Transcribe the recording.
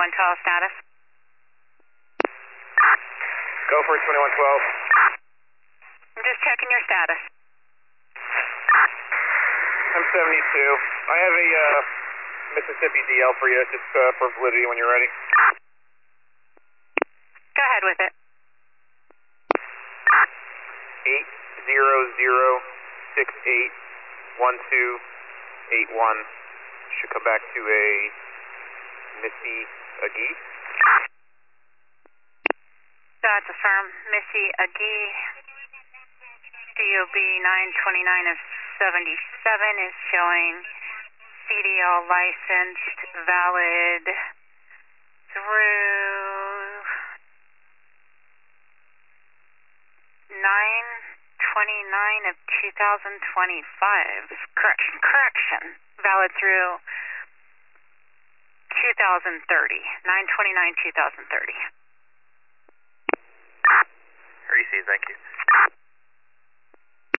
2112 status. Go for it, 2112. I'm just checking your status. I'm 72. I have a Mississippi DL for you, just for validity when you're ready. Go ahead with it. 800681281. Should come back to a Missy Agee. That's affirm. Missy Agee. DOB 929 of 77 is showing CDL licensed, valid through 929 of 2025. Correction. Valid through 2030. 929-2030. Receive, thank you.